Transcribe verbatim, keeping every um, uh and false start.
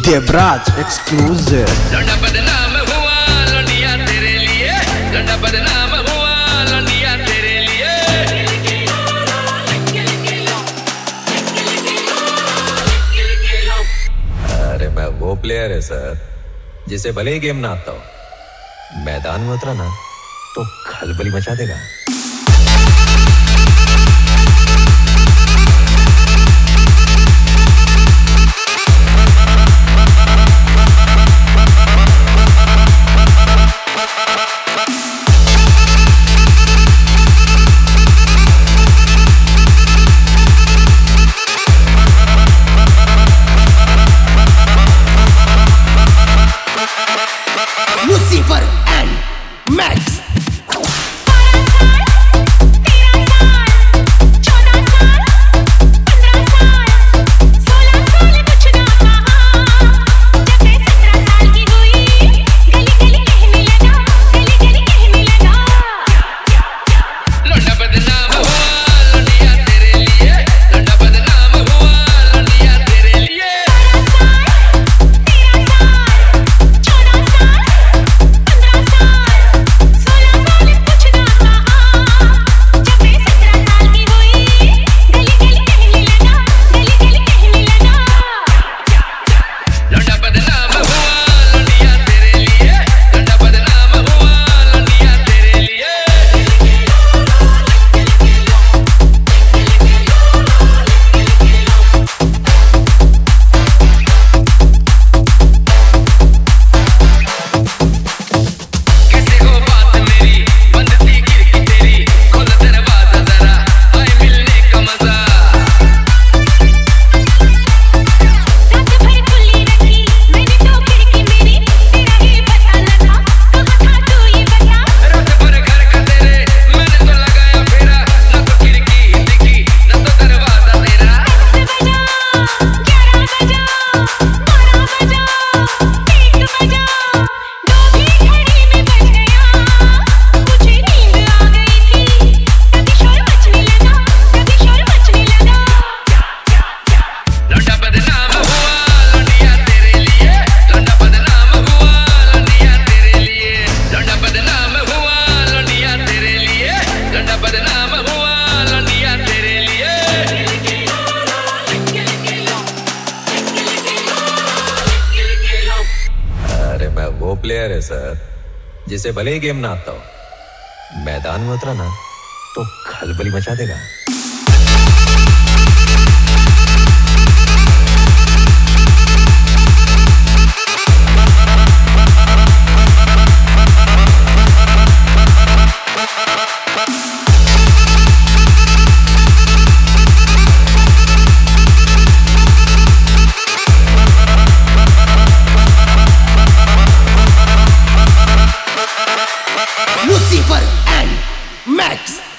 Devraj exclusive. लौंडा बदनाम हुआ लौंडिया तेरे लिए, लौंडा बदनाम हुआ लौंडिया तेरे लिए। अरे मैं वो प्लेयर है सर जिसे भले ही गेम ना आता हो, मैदान में उतरा ना तो खलबली मचा देगा। Lucifer and Max। मैं वो प्लेयर है सर जिसे भले ही गेम ना आता हो, मैदान में उतरा ना तो खलबली मचा देगा। Lucifer and Max।